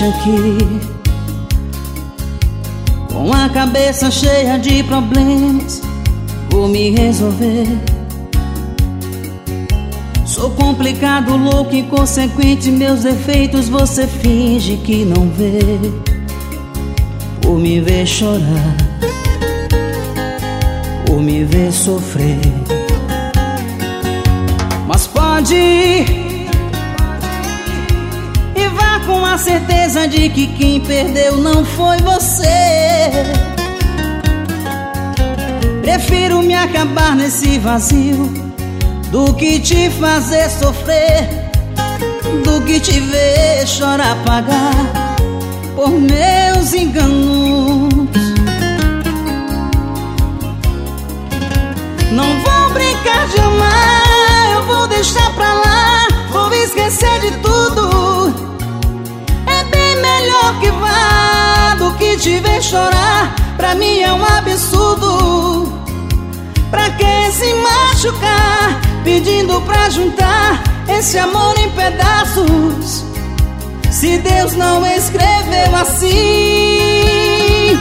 deixa aqui com a cabeça cheia de problemas. Vou me resolver. Sou complicado, louco, inconsequente. Meus defeitos você finge que não vê. Por me ver chorar, por me ver sofrer. Mas pode ir e vá com a certeza de que quem perdeu não foi você. Prefiro me acabar nesse vazio do que te fazer sofrer, do que te ver chorar, pagar por meus enganos. Não vou brincar de amar, eu vou deixar pra lá, vou esquecer de tudo. É bem melhor que vá do que te ver chorar. Pra mim é um absurdo. Pra que se machucar pedindo pra juntar esse amor em pedaços, se Deus não escreveu assim?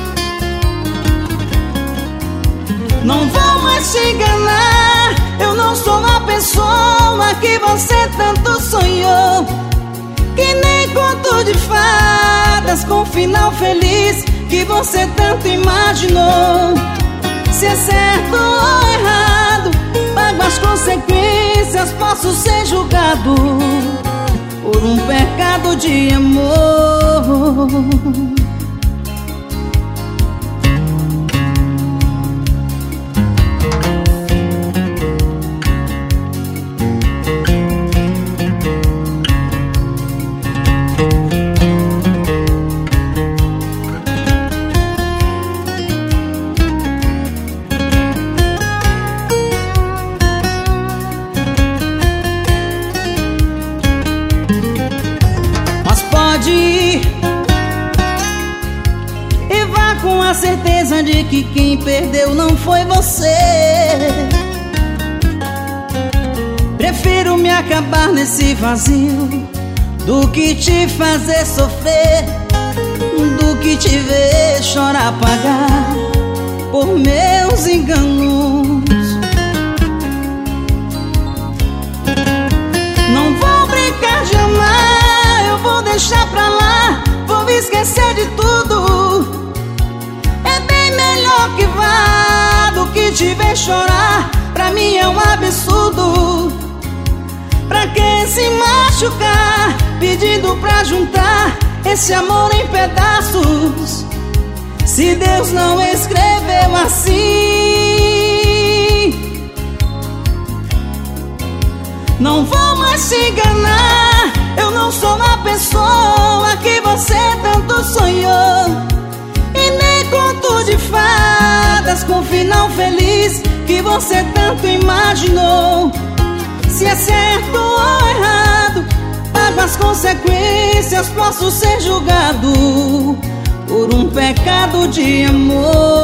Não vou mais te enganar, eu não sou a pessoa que você tanto sonhou, que nem conto de fadas com final feliz que você tanto imaginou. Se é certo ou errado, pago as consequências, posso ser julgado por um pecado de amor. Pode ir e vá com a certeza de que quem perdeu não foi você. Prefiro me acabar nesse vazio do que te fazer sofrer, do que te ver chorar, pagar por meus enganos. Não vou brincar de amar, eu vou deixar pra lá, vou esquecer de tudo. É bem melhor que vá do que te ver chorar. Pra mim é um absurdo. Pra que se machucar pedindo pra juntar esse amor em pedaços, se Deus não escreveu assim? Não vou mais te enganar, eu não sou a pessoa que você tanto sonhou, e nem conto de fadas com final feliz que você tanto imaginou. Se é certo ou errado, pago as consequências, posso ser julgado por um pecado de amor.